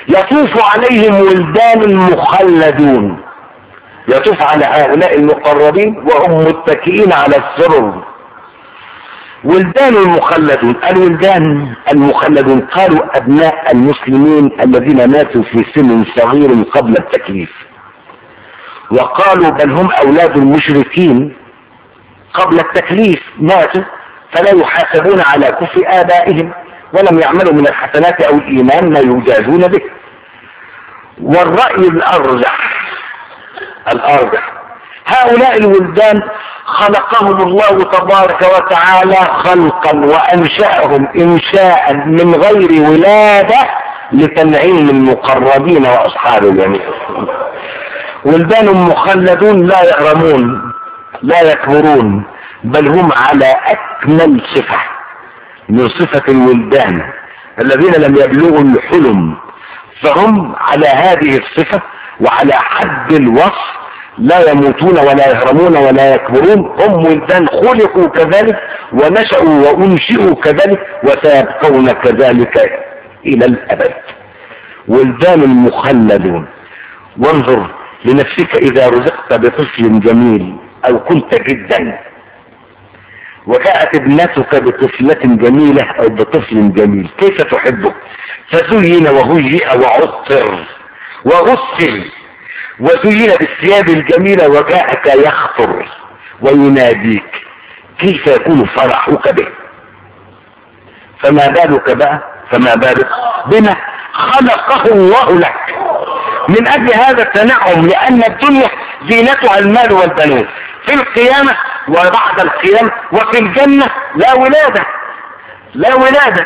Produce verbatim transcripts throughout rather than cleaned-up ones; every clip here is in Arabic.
يطوف عليهم ولدان مخلدون، يطوف على هؤلاء المقربين وهم متكئين على السرر. ولدان المخلدون، الولدان المخلدون قالوا ابناء المسلمين الذين ماتوا في سن صغير قبل التكليف، وقالوا بل هم اولاد المشركين قبل التكليف ماتوا فلا يحاسبون على كفر ابائهم ولم يعملوا من الحسنات او الايمان ما يجازون به. والرأي الارجح الارجح هؤلاء الولدان خلقهم الله تبارك وتعالى خلقا وانشأهم انشاء من غير ولادة لتنعيم المقربين واصحاب اليمين. ولدان مخلدون لا يهرمون لا يكبرون، بل هم على اكمل صفة من صفة الولدان الذين لم يبلغوا الحلم، فهم على هذه الصفة وعلى حد الوصف، لا يموتون ولا يهرمون ولا يكبرون. هم ولدان خلقوا كذلك ونشأوا وانشئوا كذلك وسيبقون كذلك الى الابد. ولدان المخلدون. وانظر لنفسك اذا رزقت بطفل جميل او كنت جدا وجاءت ابنتك بطفلة جميلة او بطفل جميل، كيف تحبه؟ فزين وهيئ وعطر وغسل وزين بالثياب الجميلة وجاءك يخطر ويناديك، كيف يكون فرحك به؟ فما بالك بقى فما بالك بما خلقه الله لك من اجل هذا التنعم، لان الدنيا زينتها المال والبنون، في القيامة وبعد القيامة وفي الجنة لا ولادة لا ولادة.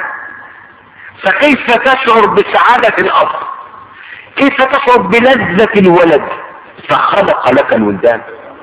فكيف تشعر بسعادة الأب؟ كيف تشعر بلذة الولد؟ فخلق لك الولدان،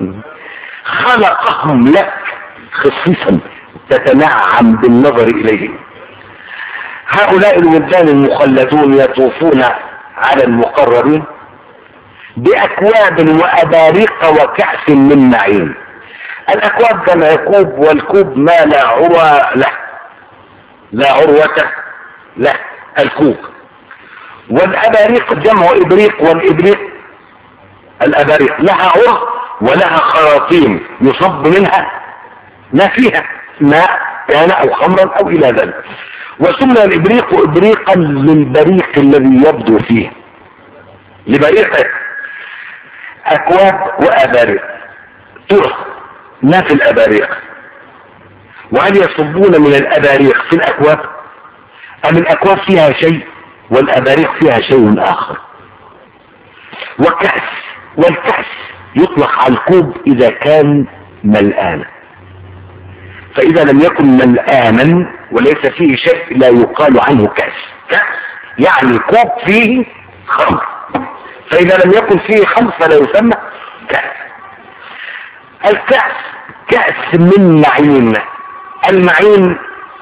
خلقهم لك خصيصا تتنعم بالنظر إليهم. هؤلاء الولدان المخلدون يطوفون على المقربين بأكواب وأباريق وكأس من معين. الأكواب جمع كوب، والكوب ما لا عروة له لا عروة له الكوب. والأباريق جمع إبريق، والإبريق الأباريق لها عروة ولها خراطيم يصب منها ما فيها ماء كان أو خمرا أو إلى ذلك. وسمى الإبريق إبريقا للبريق الذي يبدو فيه، لبريقه. أكواب وأباريق ترى ما في الأباريق، وهل يصبون من الأباريق في الأكواب أم الأكواب فيها شيء والأباريق فيها شيء آخر؟ وكأس، والكأس يطلق على الكوب إذا كان ملآنا، فإذا لم يكن ملآنا وليس فيه شيء لا يقال عنه كأس. كأس يعني كوب فيه خمر، فإذا لم يكن فيه خمر فلا يسمى كأس. الكأس كأس من معين. المعين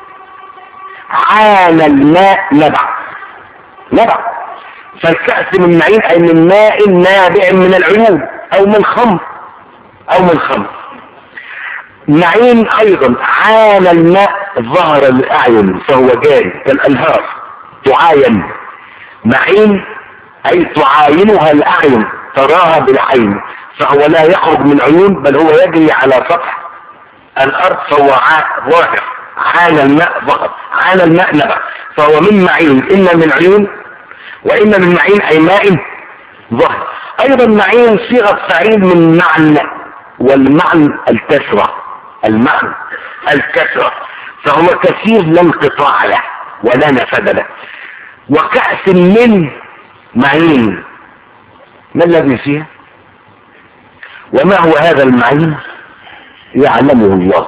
عان الماء نبع نبع فالكأس من معين أي من ماء نابع من العيون أو من خمر أو من خمر. معين أيضا عان الماء ظهر الأعين فهو جاري كالأنهار تعاين. معين أي تعاينها الأعين تراها بالعين، فهو لا يخرج من عيون بل هو يجري على سطح الأرض، فهو ظاهر. عان الماء ظهر، عان الماء نبع، فهو من معين إما من عيون وإما من معين أي ماء ظهر. أيضا معين صيغة فعيل من معنى، والمعنى الكسرة، المعنى الكسرة، فهو كثير لا انقطاع له ولا نفد له. وكأس من معين، ما الذي فيها وما هو هذا المعين يعلمه الله.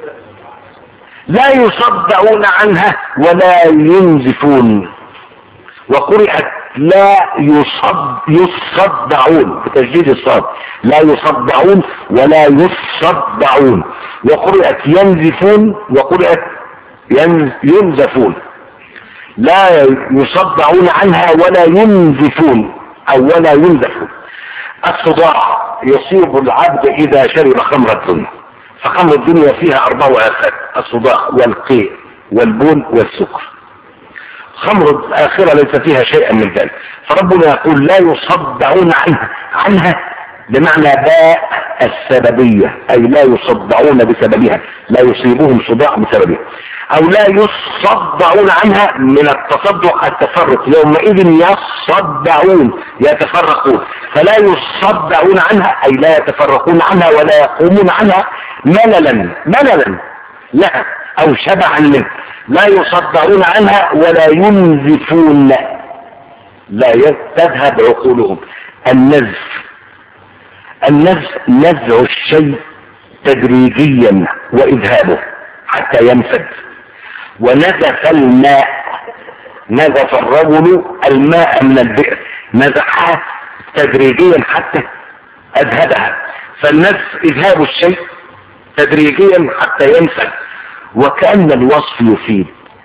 لا يصدعون عنها ولا ينزفون، وقرئت لا يصد يصدعون بتشديد الصاد، لا يصدعون ولا يصدعون، وقرئت ينزفون وقرئت ينزفون. لا يصدعون عنها ولا ينزفون او ولا ينزفون. الصداع يصيب العبد اذا شرب خمر الدنيا، فخمر الدنيا فيها اربع آفات: الصداع والقيء والبول والسكر. خمر الآخرة ليس فيها شيئا من ذلك. فربنا يقول لا يصدعون عنها عنها بمعنى باء السببية، أي لا يصدعون بسببها، لا يصيبهم صداع بسببها، أو لا يصدعون عنها من التصدع التفرق، يومئذ يصدعون يتفرقون، فلا يصدعون عنها أي لا يتفرقون عنها ولا يقومون عنها مللا مللا لها أو شبعا منها، لا يصدعون عنها ولا ينزفون، لا تذهب عقولهم. النزف النزف نزع الشيء تدريجيا وإذهابه حتى ينفد. ونزف الماء، نزف الرجل الماء من البئر، نزعها تدريجيا حتى أذهبها. فالنزف إذهاب الشيء تدريجيا حتى ينفد. وكأن الوصف يفيد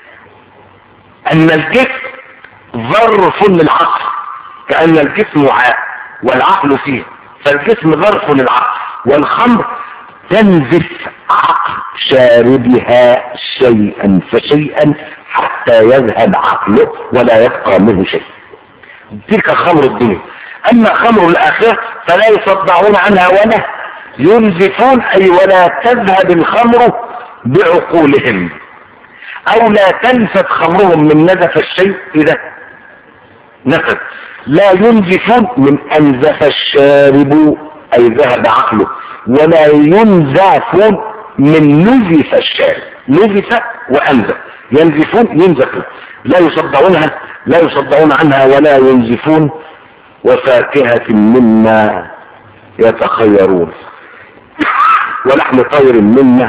أن الجسم ظرف للعقل، كأن الجسم وعاء والعقل فيه، فالجسم ظرف للعقل، والخمر تنزف عقل شاربها شيئا فشيئا حتى يذهب عقله ولا يبقى منه شيء. تلك خمر الدنيا. أما خمر الآخرة فلا يصدعون عنها ولا ينزفون، أي ولا تذهب الخمر بعقولهم، أو لا تنفد خمرهم من نزف الشيء إذا نفد. لا ينزفون من أنزف الشارب أي ذهب عقله، ولا ينزفون من نزف الشارب، نزف وأنزف، ينزفون ينزفون، لا يصدعونها لا يصدعون عنها ولا ينزفون. وفاكهة مما يتخيرون، ولحم طير مما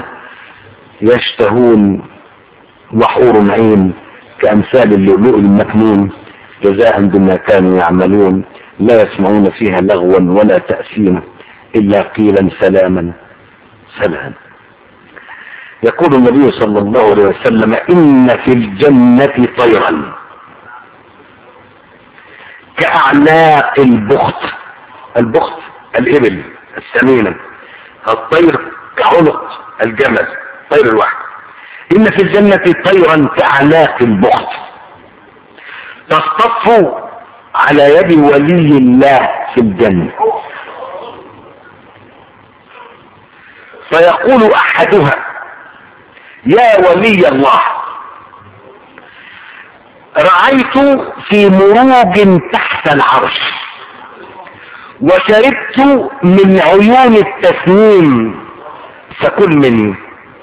يشتهون، وحور عين كأمثال اللؤلؤ المكنون جزاء بما كانوا يعملون، لا يسمعون فيها لغوا ولا تأثيما إلا قيلا سلاما سلاما. يقول النبي صلى الله عليه وسلم إن في الجنة طيرا كأعناق البخت، البخت الإبل السمينة، الطير كعنق الجمل، طير الواحد. إن في الجنة طيرا كأعناق البخت تصطف على يد ولي الله في الجنة، فيقول أحدها يا ولي الله رأيت في مروج تحت العرش وشربت من عيون التسنيم فكل مني.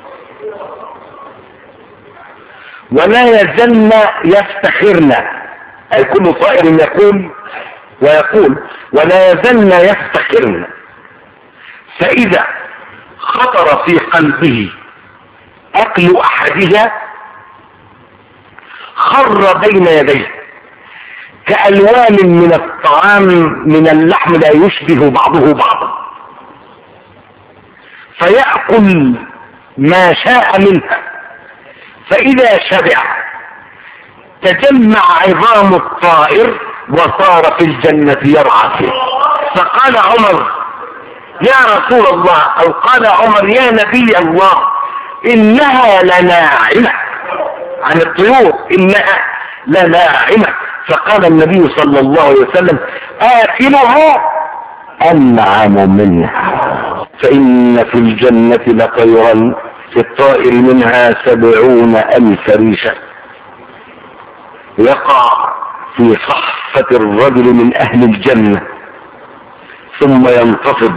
ولا يزلن يفتخرن، أي كل طائر يقول ويقول ولا يزلن يفتخرن، فإذا خطر في قلبه أكل أحدها خر بين يديه كألوان من الطعام من اللحم لا يشبه بعضه بعضا، فيأكل ما شاء منها، فإذا شبع تجمع عظام الطائر وصار في الجنة يرعى فيه. فقال عمر يا رسول الله، أو قال عمر يا نبي الله إنها لناعمة، عن الطيور إنها لناعمة. فقال النبي صلى الله عليه وسلم آكلها أنعم منها. فإن في الجنة لطيرا في الطائر منها سبعون ألف ريشة يقع في صحفة الرجل من أهل الجنة ثم ينتفض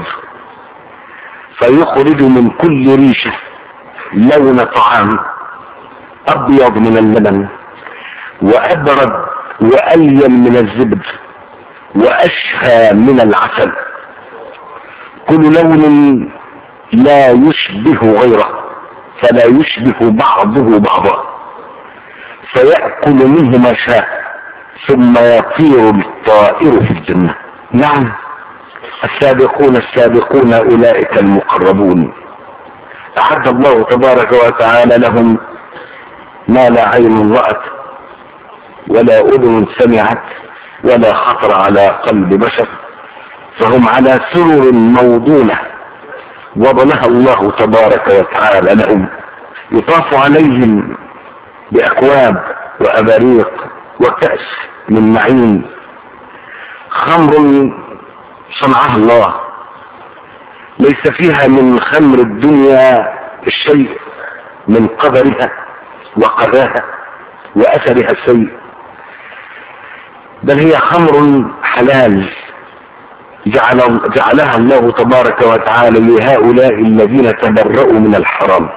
فيخرج من كل ريشة لون طعام أبيض من اللبن وأبرد وألين من الزبد وأشهى من العسل، كل لون لا يشبه غيره فلا يشبه بعضه بعضا، فيأكل منه ما شاء ثم يطير الطائر في الجنة. نعم السابقون السابقون أولئك المقربون أعد الله تبارك وتعالى لهم ما لا عين رأت ولا أذن سمعت ولا خطر على قلب بشر، فهم على سرر موضونة وضلها الله تبارك وتعالى لهم، يطاف عليهم بأكواب وأباريق وكأس من معين، خمر صنعها الله، ليس فيها من خمر الدنيا الشيء من قدرها وقذاها وأثرها السيء، بل هي خمر حلال جعل جعلها الله تبارك وتعالى لهؤلاء الذين تبرؤوا من الحرام.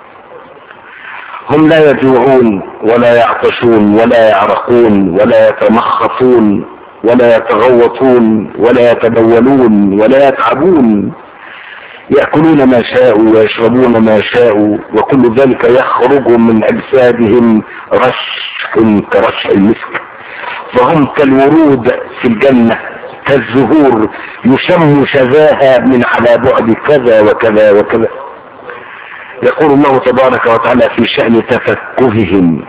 هم لا يجوعون ولا يعطشون ولا يعرقون ولا يتمخطون ولا يتغوطون ولا يتبولون ولا يتعبون، يأكلون ما شاءوا ويشربون ما شاءوا، وكل ذلك يخرج من أجسادهم رشح كرشح المسك، فهم كالورود في الجنة كالزهور يشم شذاها من على بعد كذا وكذا وكذا. يقول الله تبارك وتعالى في شأن تفكههم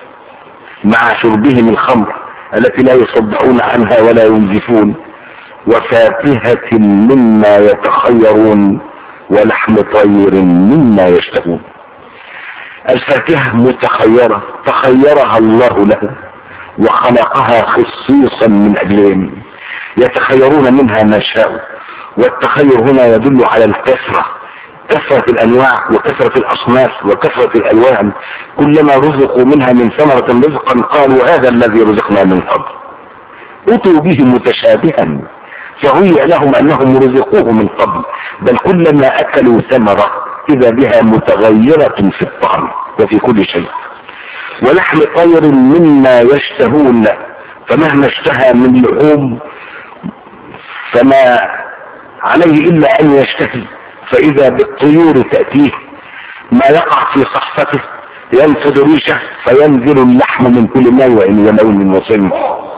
مع شربهم الخمر التي لا يصدعون عنها ولا ينزفون، وفاكهة مما يتخيرون ولحم طير مما يشتهون. الفاكهة متخيرة تخيرها الله له وخلقها خصيصا من أجلهم، يتخيرون منها ما شاءوا، والتخير هنا يدل على الكثرة، كثرة الأنواع وكثرة الأصناف وكثرة الألوان. كلما رزقوا منها من ثمرة رزقا قالوا هذا الذي رزقنا من قبل، أتوا به متشابها فهيئ لهم أنهم رزقوه من قبل، بل كلما أكلوا ثمرة إذا بها متغيرة في الطعم وفي كل شيء. ولحم طير مما يشتهون، فمهما اشتهى من لحوم فما عليه إلا أن يشتهي، فإذا بالطيور تأتيه ما يقع في صحفته ينفذ ريشه فينزل اللحم من كل نوع ولون وصنف،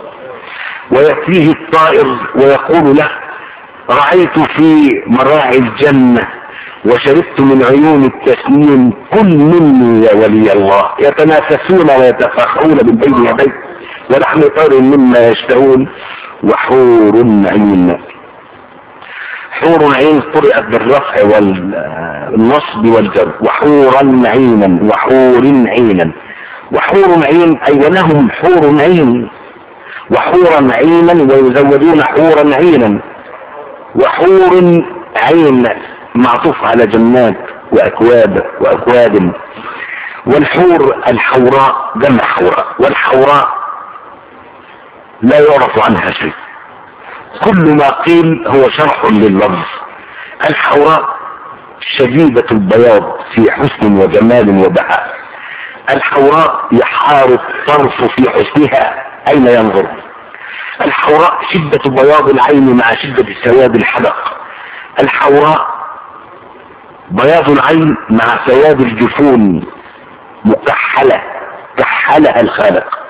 ويأتيه الطائر ويقول له رأيت في مراعي الجنة وشربت من عيون التسنيم، كل مني يا ولي الله. يتنافسون ويتفاخرون من بين يديه، ولحم طير مما يشتهون، وحور عين. حور عين قرأت بالرفع والنصب والجر، وحورا عينا وحور عينا. وحور عين أي ولهم حور عين، وحورا عينا ويزودون حورا عينا. وحور عين معطوف على جنات وأكواب وأكواب. والحور الحوراء جمع حوراء، والحوراء لا يعرف عنها شيء، كل ما قيل هو شرح لللفظ. الحوراء شديدة البياض في حسن وجمال وبهاء. الحوراء يحار الطرف في حسنها أين ينظر. الحوراء شدة بياض العين مع شدة سواد الحدق. الحوراء بياض العين مع سواد الجفون، مكحلة كحلها الخالق.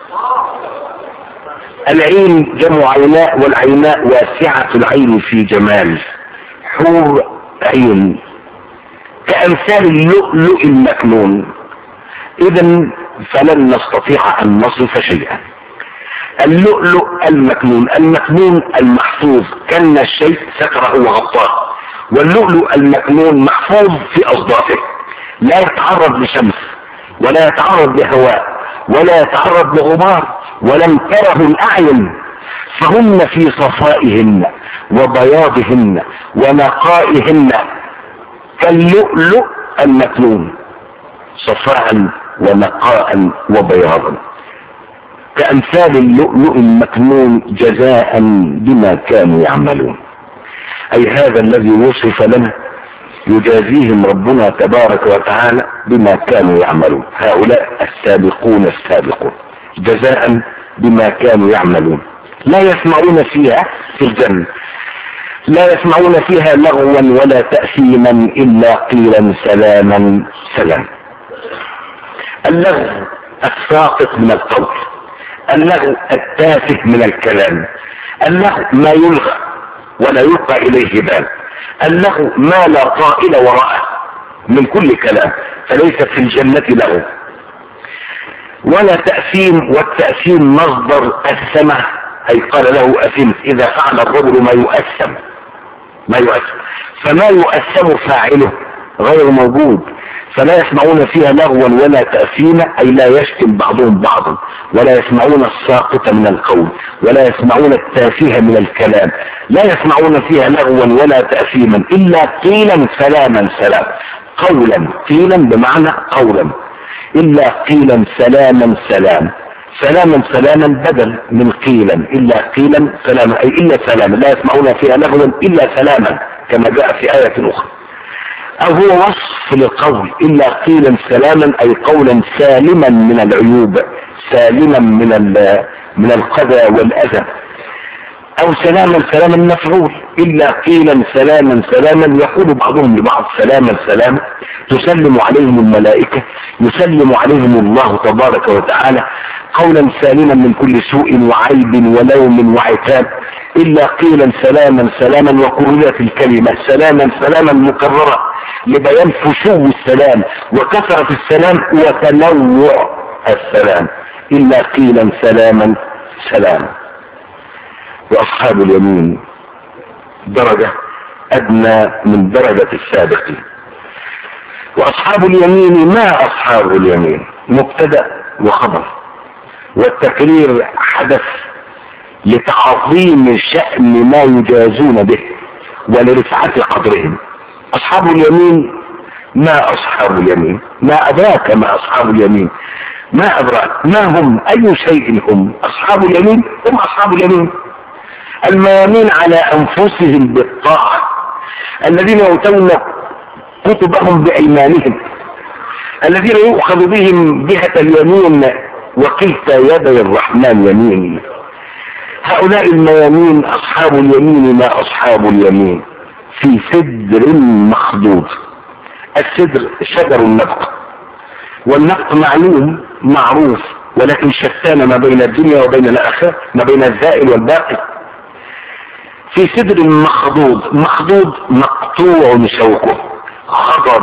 العين جمع عيناء، والعيناء واسعة العين في جمال. حور عين كأمثال اللؤلؤ المكنون. إذن فلن نستطيع أن نصف شيئا. اللؤلؤ المكنون، المكنون المحفوظ، كان الشيء ستره وغطاه، واللؤلؤ المكنون محفوظ في أصدافه، لا يتعرض لشمس ولا يتعرض لهواء ولا يتعرض لغبار ولم تره الأعين، فهن في صفائهن وبياضهن ونقائهن كاللؤلؤ المكنون، صفاء ونقاء وبياضا، كأمثال اللؤلؤ المكنون جزاء بما كانوا يعملون. أي هذا الذي وصف لنا يجازيهم ربنا تبارك وتعالى بما كانوا يعملون. هؤلاء السابقون السابقون جزاء بما كانوا يعملون. لا يسمعون فيها في الجنة، لا يسمعون فيها لغوا ولا تأثيما إلا قيلا سلاما سلام. اللغو الساقط من القول، اللغو التافه من الكلام، اللغو ما يلغى ولا يلقى إليه بال، اللغو ما لا طائل وراءه من كل كلام، فليس في الجنة لغو ولا تأثيم. والتأثيم مصدر أثمه، أي قال له أثمت، إذا فعل الرجل ما يؤثم ما يؤثم فما يؤثم فاعله غير موجود، فلا يسمعون فيها لغوا ولا تأثيما، أي لا يشتم بعضهم بعضا، ولا يسمعون الساقط من القول، ولا يسمعون التافه من الكلام، لا يسمعون فيها لغوا ولا تأثيما إلا قيلا سلاما سلام. قولا، قيلا بمعنى قولا، إلا قيلا سلاما سلام. سلاما سلاما بدل من قيلا، إلا قيلا سلاما، أي إلا سلاما، لا يسمعون فيها لغوا إلا سلاما كما جاء في آية أخرى. أو هو وصف للقول إلا قيلا سلاما، أي قولا سالما من العيوب، سالما من من القذى والأذى. أو سلاما سلاما مفعول، إلا قيلا سلاما سلاما، يقول بعضهم لبعض سلاما سلاما، تسلم عليهم الملائكة، يسلم عليهم الله تبارك وتعالى، قولا سالما من كل سوء وعيب ولوم وعتاب. إلا قيلا سلاما سلاما، وكررت الكلمة سلاما سلاما مكررة لبيان فشو السلام وكثرة السلام وتنوع السلام. إلا قيلا سلاما سلاما. وأصحاب اليمين درجة أدنى من درجة السابقين. وأصحاب اليمين، ما أصحاب اليمين؟ مبتدأ وخبر، والتكرير حدث لتعظيم شأن ما يجازون به ولرفعة قدرهم. أصحاب اليمين، ما أصحاب اليمين؟ ما أدراك ما أصحاب اليمين؟ ما أدراك ما هم؟ أي شيء هم أصحاب اليمين؟ هم أصحاب اليمين الميامين على أنفسهم بالطاعة، الذين يؤتون كتبهم بأيمانهم، الذين يؤخذ بهم جهة اليمين وكلتا يدي الرحمن يمين. هؤلاء الميامين أصحاب اليمين، ما أصحاب اليمين؟ في سدر مخضود. السدر شجر النبق، والنبق معلوم معروف، ولكن شتان ما بين الدنيا وبين الآخرة، ما بين الزائل والباقي. في سدر مخضود، مخضود مقطوع شوكه، خضب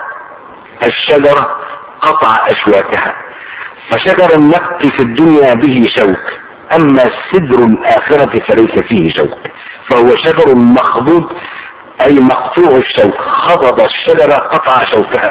الشجرة قطع أشواكها. فشجر النبق في الدنيا به شوك، أما السدر الآخرة فليس فيه شوك، فهو شجر مخضود أي مقطوع الشوك، خضب الشجرة قطع شوكها.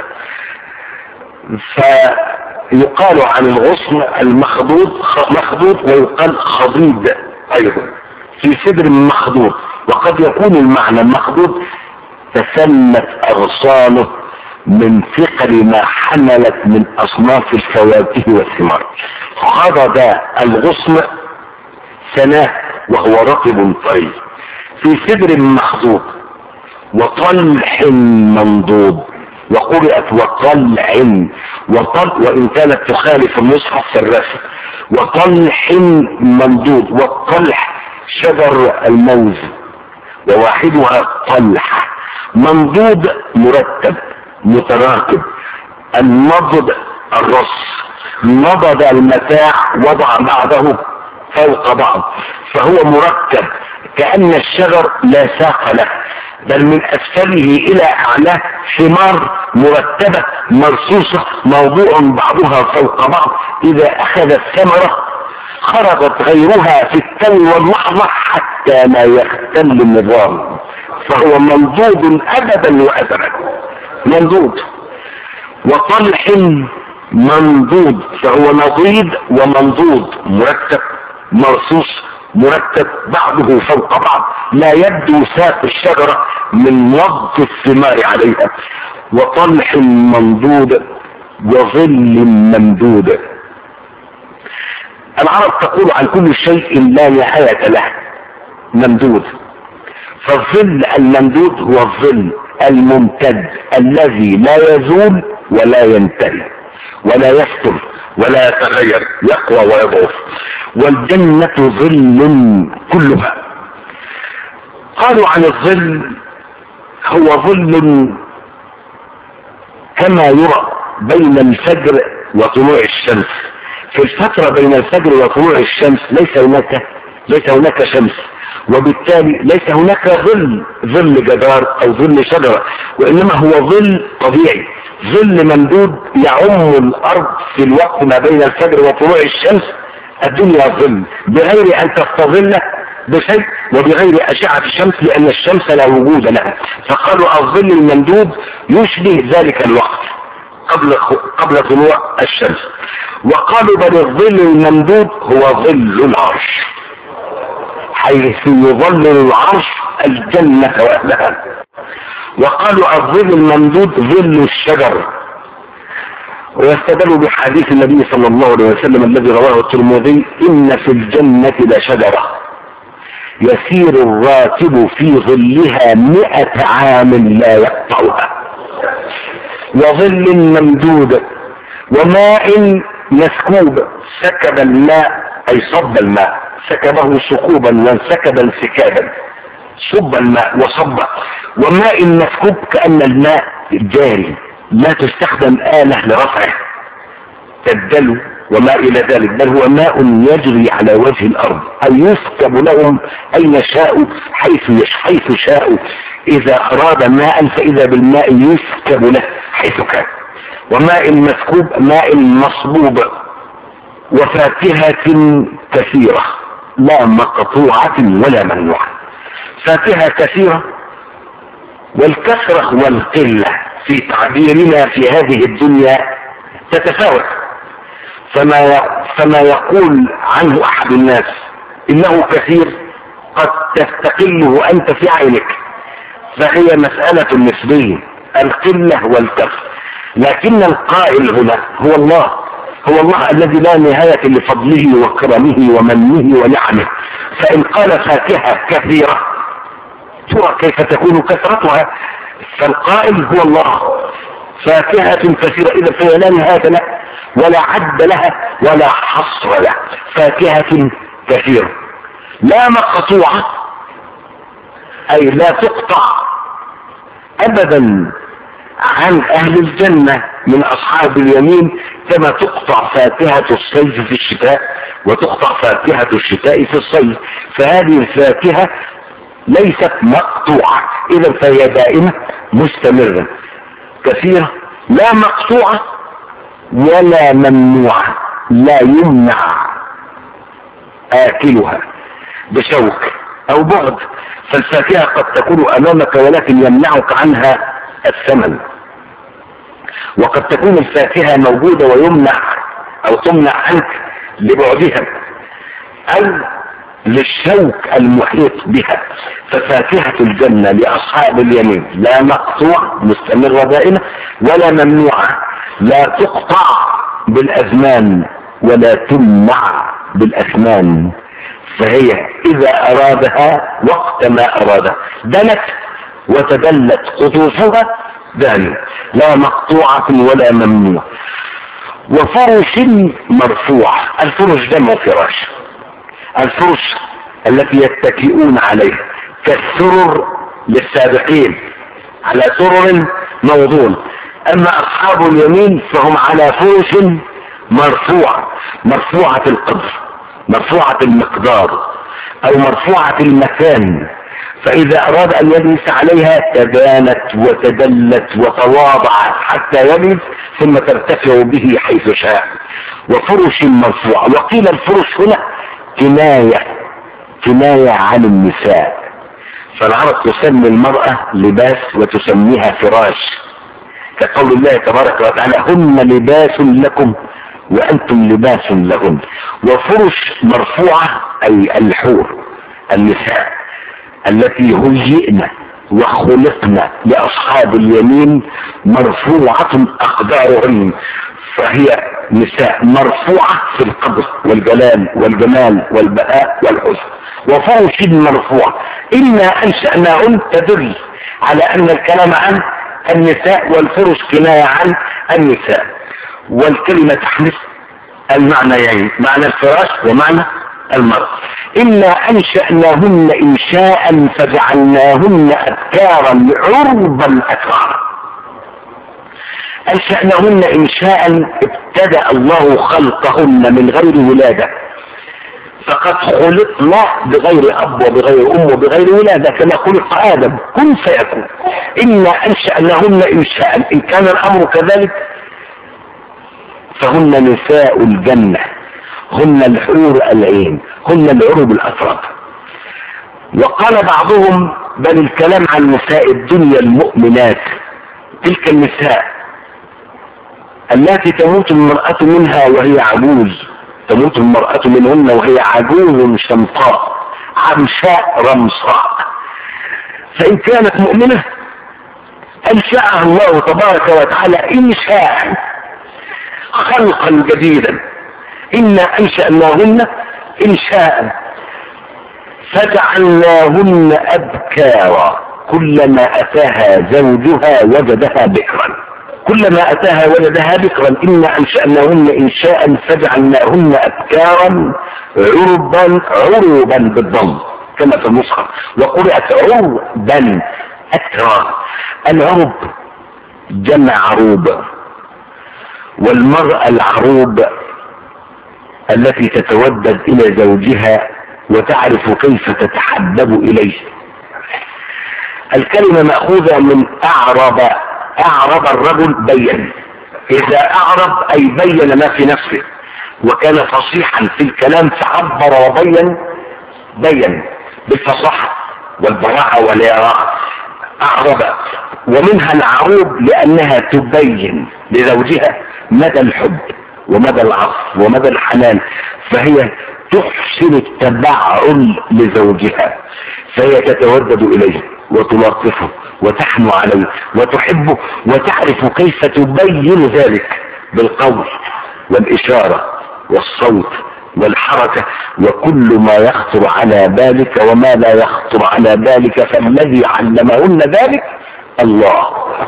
فيقال عن الغصن المخضود مخضود، ويقال خضيد أيضا. في سدر مخضود، وقد يكون المعنى مخضود تسمت أغصانه من ثقل ما حملت من أصناف الفواكه والثمار. خضب الغصن سناه وهو رطب طري. في سدر مخضود وطلح منضود، وقرأت وطلع، وطل وإن كانت تخالف المصحف في الرسم. وطلح منضود، والطلح شجر الموز وواحدها طلح. منضود مرتب متراكب. النضد الرص، نضد المتاع وضع بعضه فوق بعض، فهو مركب كأن الشجر لا ساق له، بل من أسفله إلى أعلاه ثمار مرتبة مرصوصة موضوع بعضها فوق بعض، إذا أخذت ثمرة خرجت غيرها في التو واللحظة حتى لا يختل النظام، فهو منضود أبدا وأبدا منضود. وطلح منضود، فهو نضيد ومنضود مرتب مرصوص مرتب بعضه فوق بعض، لا يبدو ساق الشجرة من نضج الثمار عليها. وطلح منضود وظل ممدود. العرب تقول عن كل شيء لا نهاية له ممدود، فالظل الممدود هو الظل الممتد الذي لا يزول ولا ينتهي ولا يفتر ولا يتغير، يقوى ويضعف. والجنة ظل كلها. قالوا عن الظل هو ظل كما يرى بين الفجر وطلوع الشمس. في الفترة بين الفجر وطلوع الشمس ليس هناك ليس هناك شمس، وبالتالي ليس هناك ظل ظل جدار او ظل شجرة، وانما هو ظل طبيعي، ظل ممدود يعم الارض في الوقت ما بين الفجر وطلوع الشمس. الدنيا ظل بغير ان تستظل بشيء وبغير اشعة الشمس، لان الشمس لا وجود لها. فقالوا الظل الممدود يشبه ذلك الوقت، قبل قبل طلوع الشمس. وقالوا بل الظل الممدود هو ظل العرش، حيث يظلل العرش الجنة وأهلها. وقالوا الظل الممدود ظل الشجر، ويستدلوا بحديث النبي صلى الله عليه وسلم الذي رواه الترمذي: إن في الجنة لشجرة يسير الراكب في ظلها مئة عام لا يقطعها، وظل ممدود، وماء مسكوب. سكب الماء أي صب الماء، سكبه سكوبا وانسكب انسكابا، صب الماء وصب. وماء مسكوب كأن الماء جاري، لا تستخدم آلة لرفعه تبدل وما إلى ذلك، بل هو ماء يجري على وجه الأرض، أي يسكب لهم أين شاءوا حيث حيث شاءوا. إذا أراد ماء فإذا بالماء يسكب له حيث كان. وماء مسكوب ماء مصبوب. وفاكهة كثيرة لا مقطوعة ولا ممنوعة. فاكهة كثيرة، والكثرة والقلة في تعبيرنا في هذه الدنيا تتفاوت. فما فما يقول عنه أحد الناس إنه كثير قد تستقله أنت في عينك، فهي مسألة نسبية، القلة والكثرة. لكن القائل هنا هو الله، هو الله الذي لا نهاية لفضله وكرمه ومنه ونعمه. فإن قال فاكهة كثيرة ترى كيف تكون كثرتها، فالقائل هو الله. فاكهة كثيرة إذا فهي لا نهاية لها ولا عد لها ولا حصر لها. فاكهة كثيرة لا مقطوعة أي لا تقطع أبدا عن أهل الجنة من أصحاب اليمين، كما تقطع فاكهة الصيف في الشتاء وتقطع فاكهة الشتاء في الصيف. فهذه الفاكهة ليست مقطوعة، إذا فهي دائمة مستمرة كثيرة لا مقطوعة ولا ممنوعة، لا يمنع آكلها بشوك أو بعد. فالفاكهة قد تكون أمامك ولكن يمنعك عنها الثمن، وقد تكون الفاكهة موجودة ويمنع أو تمنع عنك لبعدها أو للشوك المحيط بها. ففاكهة الجنة لأصحاب اليمين لا مقطوع مستمرة دائمة ولا ممنوعة، لا تقطع بالأزمان ولا تمنع بالأثمان. فهي إذا أرادها وقت ما أرادها دنت وتدلت قطوفها دان، لا مقطوعة ولا ممنوعة. وفرش مرفوعة، الفرش جمع فراش، الفرش التي يتكئون عليها كالسرر للسابقين على سرر موضون. أما أصحاب اليمين فهم على فرش مرفوعة، مرفوعة القدر، مرفوعة المقدار، أو مرفوعة المكان. فإذا أراد أن يجلس عليها تبانت وتدلت وتواضعت حتى يجلس ثم ترتفع به حيث شاء. وفرش مرفوعة. وقيل الفرش هنا كناية كناية عن النساء، فالعرب تسمي المرأة لباس وتسميها فراش، كقول الله تبارك وتعالى هن لباس لكم وأنتم لباس لهن. وفرش مرفوعة أي الحور النساء التي هيئن وخلقن لأصحاب اليمين مرفوعة أقدارهن، فهي نساء مرفوعة في القدر والجلال والجمال والبهاء والحسن. وفرش مرفوعة إنا أنشأناهن تدل على أن الكلام عن النساء والفرش كناية عن النساء. والكلمة تحمل المعنيين، معنى الفراش ومعنى المرأة. إنا أنشأناهن إنشاء فجعلناهن أبكارا عربا أترابا. أنشأناهن إنشاء ابتدأ الله خلقهن من غير ولادة، فقد خلقنا بغير أب وبغير أم وبغير ولادة كما خلق آدم كن فيكون. إنا أنشأناهن إنشاء، إن كان الأمر كذلك فهن نساء الجنة، هن الحور العين، هن العرب الأتراب. وقال بعضهم بل الكلام عن نساء الدنيا المؤمنات، تلك النساء التي تموت المرأة منها وهي عجوز، تموت المرأة منهن وهي عجوز شمطاء عمشاء رمصاء، فإن كانت مؤمنة أنشأها الله تبارك وتعالى إنشاء خلقا جديدا، إنا أنشأناهن إنشاء فجعلناهن أبكارا كلما أتاها زوجها وجدها بكرا، كلما أتاها وجدها بكرا، إنا أنشأناهن إنشاء فجعلناهن أبكارا عربا عربا بالضم كما في المصحف، وقرأت عربا أترى. العرب جمع عروب، والمرأة العروب التي تتودد إلى زوجها وتعرف كيف تتحبب إليه. الكلمة مأخوذة من أعرب، أعرب الرجل بين، إذا أعرب أي بين ما في نفسه وكان فصيحا في الكلام فعبر وبين، بين بالفصاحة والبراعة والإراءة أعرب. ومنها العروب لأنها تبين لزوجها مدى الحب ومدى العطف ومدى الحنان، فهي تحسن التبعل لزوجها، فهي تتودد إليه وتلاطفه وتحنو عليه وتحبه، وتعرف كيف تبين ذلك بالقول والإشارة والصوت والحركة وكل ما يخطر على بالك وما لا يخطر على بالك، فالذي علمهن ذلك الله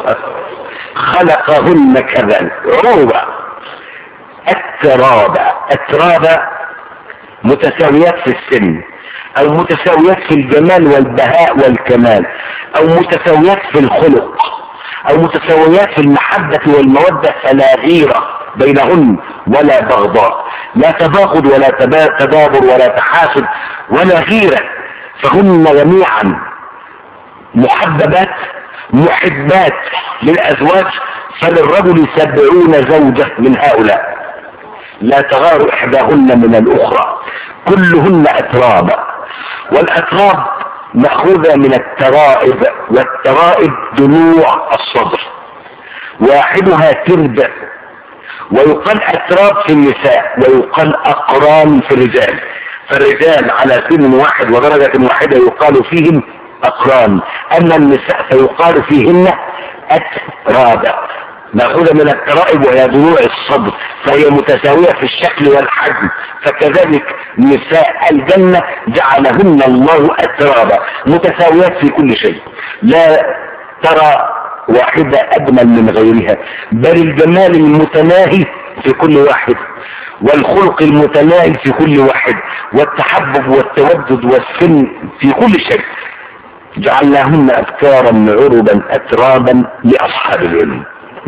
خلقهن كذا عروبا أترابا. أترابا متساويات في السن، او متساويات في الجمال والبهاء والكمال، او متساويات في الخلق، او متساويات في المحبة والمودة، فلا غيرة بينهن ولا بغضاء، لا تباغض ولا تدابر ولا تحاسد ولا غيرة، فهن جميعا محببات محبات للأزواج، فللرجل سبعون زوجة من هؤلاء لا تغار إحداهن من الأخرى، كلهن أتراب. والأتراب مأخوذة من الترائب، والترائب ضلوع الصدر، واحدها تربع، ويقال أتراب في النساء ويقال أقران في الرجال، فالرجال على سن واحد ودرجة واحدة يقال فيهم أقران، أما النساء فيقال فيهن أتراب، مأخوذة من الترائب وهي ضلوع الصدر، فهي متساوية في الشكل والحجم، فكذلك نساء الجنة جعلهن الله أترابا متساويات في كل شيء، لا ترى واحدة أجمل من غيرها، بل الجمال المتناهي في كل واحد، والخلق المتناهي في كل واحد، والتحبب والتودد والسن في كل شيء. جعلناهن أبكارا عربا أترابا لأصحاب العلم.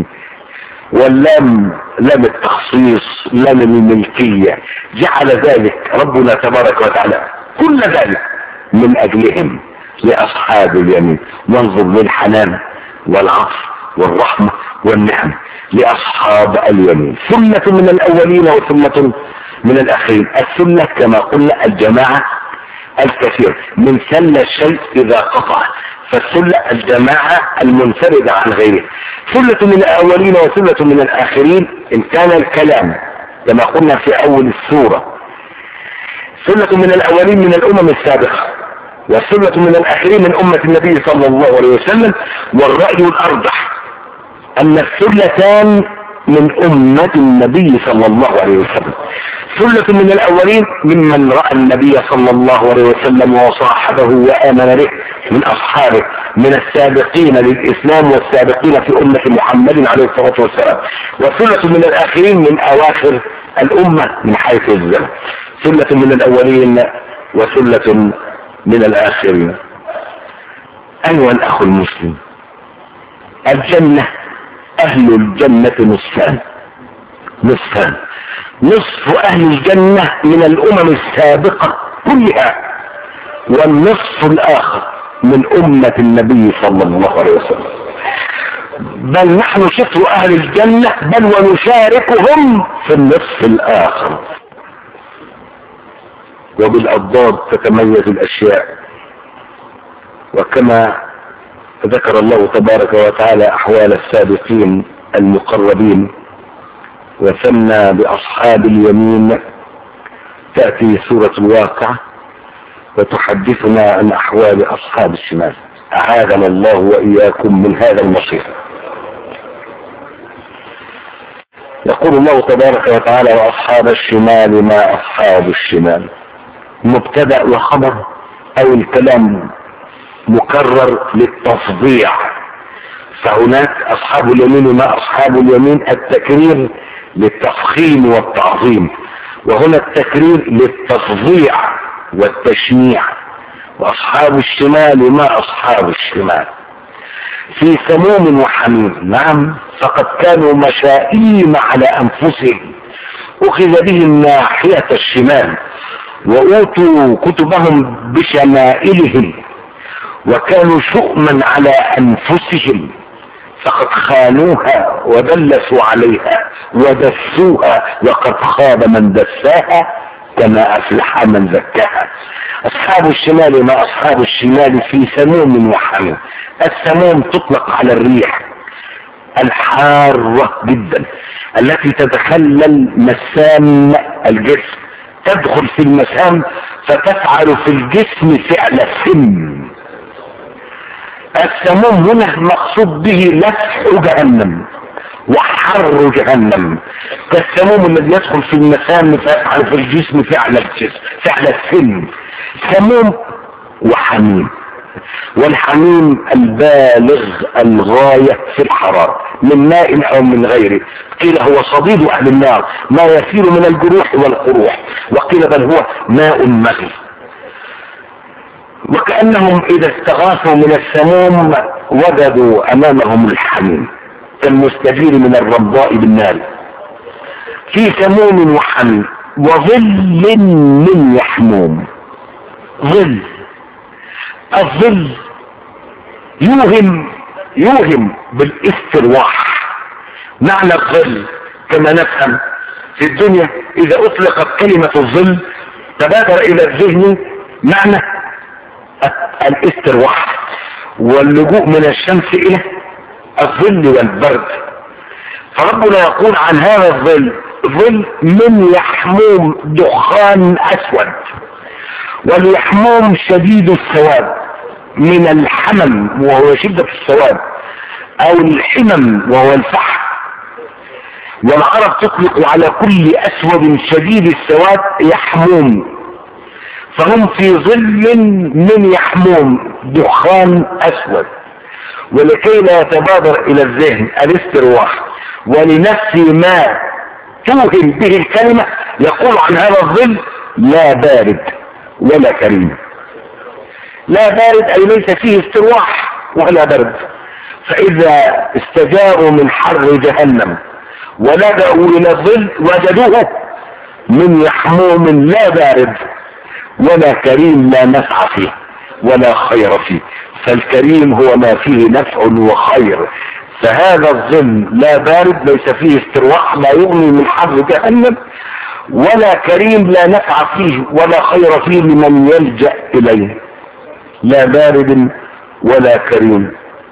واللام لام التخصيص، لام الملكية، جعل ذلك ربنا تبارك وتعالى كل ذلك من أجلهم لأصحاب اليمين. وانظر للحنان والعطف والرحمة والنعم لأصحاب اليمين، ثلة من الأولين وثلة من الآخرين. الثلة كما قلنا الجماعة الكثير، من سل الشيء إذا قطع، فالثلة الجماعة المنفردة عن غيره. ثلة من الأولين وثلة من الآخرين إن كان الكلام كما قلنا في أول السورة، ثلة من الأولين من الأمم السابقة، وثلة من الآخرين من أمة النبي صلى الله عليه وسلم. والرأي الأرجح أن الثلتان من أمة النبي صلى الله عليه وسلم. ثلة من الأولين ممن رأى النبي صلى الله عليه وسلم وصاحبه وآمن به من أصحابه من السابقين للإسلام والسابقين في أمة محمد عليه الصلاة والسلام. وثلة من الآخرين من أواخر الأمة من حيث الزمن. ثلة من الأولين وثلة من الآخرين. أيها الأخ المسلم، الجنة أهل الجنة نصفان، نصفان، نصف أهل الجنة من الأمم السابقة كلها، والنصف الآخر من أمة النبي صلى الله عليه وسلم. بل نحن شطر أهل الجنة، بل ونشاركهم في النصف الآخر. وبالأضداد تتميز الأشياء، وكما ذكر الله تبارك وتعالى أحوال السابقين المقربين وثنى بأصحاب اليمين. تأتي سورة الواقع وتحدثنا عن أحوال أصحاب الشمال. أعاذنا الله وإياكم من هذا المصير. يقول الله تبارك وتعالى: وأصحاب الشمال ما أصحاب الشمال. مبتدأ وخبر، أو الكلام مكرر للتفضيع. فهناك أصحاب اليمين ما أصحاب اليمين، التكرير للتفخيم والتعظيم، وهنا التكرير للتفضيع والتشنيع. وأصحاب الشمال ما أصحاب الشمال في سموم وحميم. نعم، فقد كانوا مشائيم على أنفسهم، أخذ بهم ناحية الشمال وأوتوا كتبهم بشمائلهم، وكانوا شؤما على أنفسهم، فقد خانوها ودلسوا عليها ودسوها، وقد خاب من دساها كما أفلح من زكاها. أصحاب الشمال ما أصحاب الشمال في سموم وحميم. السموم تطلق على الريح الحارة جدا التي تتخلل مسام الجسم، تدخل في المسام فتفعل في الجسم فعل السم. السموم هنا مقصود به لفح جهنم وحر جهنم، كالسموم الذي يدخل في المسام فيفعل في الجسم فعل الجسم فعل السم. سموم وحميم، والحميم البالغ الغاية في الحرارة من ماء او من غيره. قيل هو صديد اهل النار، ما يسير من الجروح والقروح، وقيل بل هو ماء مغلي. وكأنهم اذا استغاثوا من السموم وجدوا امامهم الحميم كالمستجير من الرمضاء بالنار. في سموم وحميم وظل من يحموم. ظل، الظل يوهم يوهم بالاسترواح. معنى الظل كما نفهم في الدنيا اذا اطلقت كلمة الظل تبادر الى الذهن معنى الاسترواح واللجوء من الشمس الى الظل والبرد. فربنا يقول عن هذا الظل: ظل من يحموم دخان اسود. واليحموم شديد السواد من الحمم وهو شدة السواد، او الحمم وهو الفحم. والعرب تطلق على كل اسود شديد السواد يحموم. فهم في ظل من يحموم دخان اسود. ولكي لا يتبادر الى الذهن الاسترواح ولنفس ما توهم به الكلمة يقول عن هذا الظل: لا بارد ولا كريم. لا بارد اي ليس فيه استرواح ولا برد. فاذا استجاروا من حر جهنم ولجأوا الى الظل وجدوه من يحموم لا بارد ولا كريم، لا نفع فيه ولا خير فيه. فالكريم هو ما فيه نفع وخير. فهذا الظل لا بارد ليس فيه استرواح لا يغني من حر جهنم، ولا كريم لا نفع فيه ولا خير فيه لمن يلجأ إليه. لا بارد ولا كريم.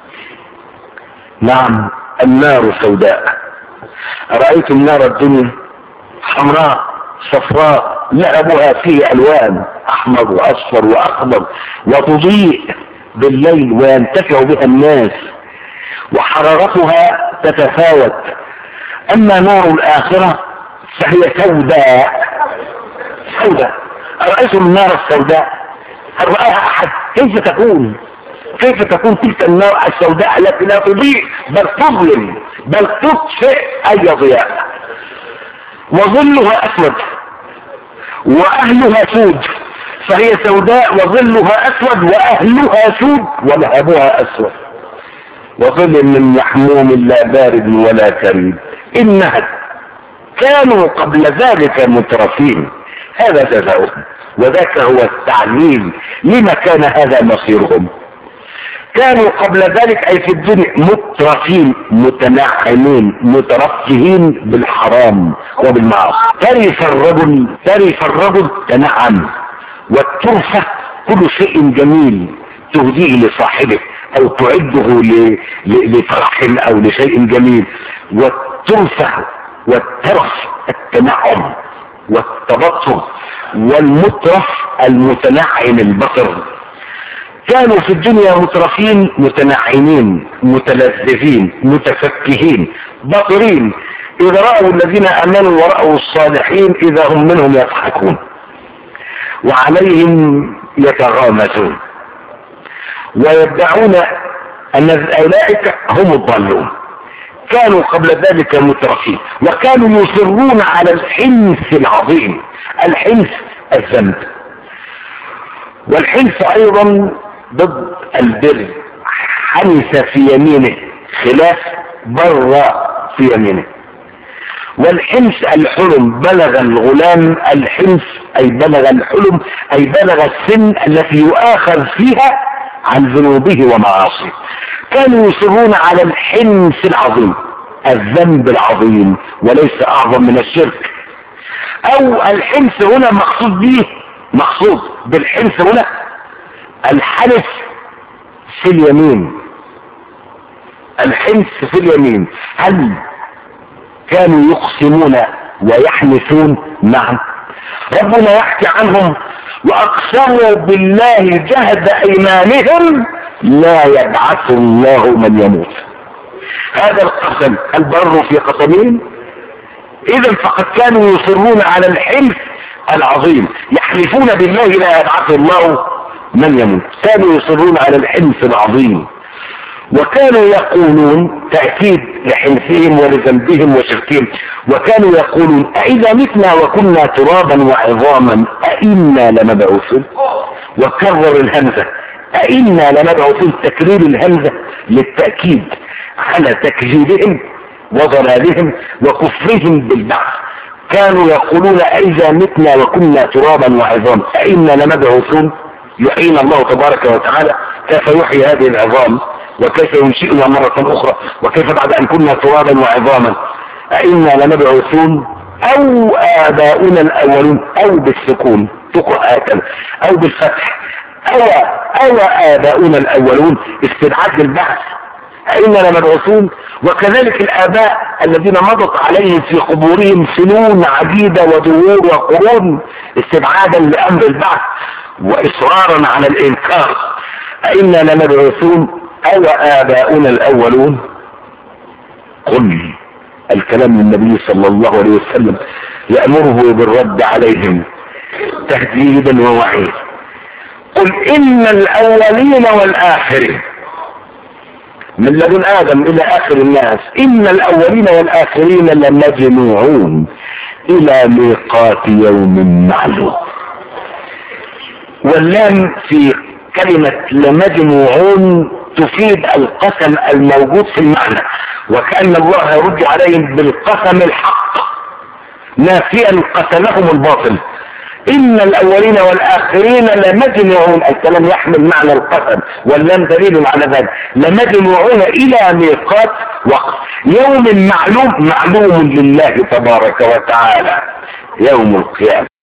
نعم، النار سوداء. أرأيتم نار الدنيا حمراء صفراء لعبها فيه ألوان أحمر وأصفر وأخضر، وتضيء بالليل وينتفع بها الناس، وحرارتها تتفاوت. أما نار الآخرة فهي سوداء سوداء. أرأيتم النار السوداء؟ هل رأيها أحد؟ كيف تكون كيف تكون تلك النار السوداء التي لا تضيء بل تظلم بل تطفئ أي ضياء؟ وظلها أسود وأهلها سود. فهي سوداء وظلها أسود وأهلها سود ولهبها أسود. وظل من يحموم لا بارد ولا كريم. إنها كانوا قبل ذلك مترفين. هذا جزاؤهم، وذاك هو التعليل لما كان هذا مصيرهم. كانوا قبل ذلك أي في الدنيا مترفين متنعمين مترفهين بالحرام وبالمعاصي. ترف الرجل ترف الرجل تنعم، والترفة كل شيء جميل تهديه لصاحبه او تعده لفرح او لشيء جميل. والترفة والترف التنعم والتبطر، والمترف المتنعم البصر. كانوا في الدنيا مترفين متنعمين متلذذين متفكهين بطرين، إذا رأوا الذين آمنوا ورأوا الصالحين إذا هم منهم يضحكون وعليهم يتغامزون ويدعون أن أولئك هم الضالون. كانوا قبل ذلك مترفين، وكانوا يصرون على الحنث العظيم. الحنث الذنب، والحنث أيضا ضد البر. حنث في يمينه خلاف بر في يمينه. والحنث الحلم، بلغ الغلام الحنث أي بلغ الحلم أي بلغ السن التي يؤاخذ فيها عن ذنوبه ومعاصيه. كانوا يصرون على الحنث العظيم، الذنب العظيم، وليس أعظم من الشرك. أو الحنث هنا مقصود به، مقصود بالحنث هنا الحنث في اليمين. الحنث في اليمين، هل كانوا يقسمون ويحنثون؟ نعم. ربنا يحكي عنهم: وأقسموا بالله جهد أيمانهم لا يبعث الله من يموت. هذا القسم البر في قسمين. إذا فقد كانوا يصرون على الحنث العظيم، يحلفون بالله لا يبعث الله من يموت. كانوا يصرون على الحنث العظيم، وكانوا يقولون تأكيد لحنثهم ولذنبهم وشركهم، وكانوا يقولون: أئذا متنا وكنا ترابا وعظاما أئنا لمبعوثون. وكرر الهمزة أئنا لمبعوثون، تكرير الهمزة للتأكيد على تكذيبهم وضلالهم وكفرهم بالبعث. كانوا يقولون: أئذا متنا وكنا ترابا وعظاما أئنا لمبعوثون. يحيينا الله تبارك وتعالى، كيف يحيي هذه العظام وكيف ينشئنا مرة أخرى، وكيف بعد أن كنا ترابا وعظاما أئنا لمبعوثون أو آباؤنا الأولون، أو بالسكون تقرأ هكذا، أو بالفتح أو أو آباؤنا الأولون، استبعاد البعث. أئنا لمبعوثون. وكذلك الآباء الذين مضت عليهم في قبورهم سنون عديدة ودهور وقرون، استبعادا لأمر البعث وإصرارا على الإنكار. أئنا لمبعوثون أو آباؤنا الأولون. قل، الكلام للنبي صلى الله عليه وسلم يأمره بالرد عليهم تهديدا ووعيدا. قل إن الأولين والآخرين، من لدن آدم إلى آخر الناس، إن الأولين والآخرين لمجموعون إلى ميقات يوم معلوم. واللام في كلمة لمجموعون تفيد القسم الموجود في المعنى، وكأن الله يرد عليهم بالقسم الحق نافيا قسمهم الباطل. إن الأولين والآخرين لمجموعون، الكلام يحمل معنى القسم، واللام دليل على ذلك. لمجموعون إلى ميقات وقت يوم معلوم، معلوم لله تبارك وتعالى، يوم القيامة.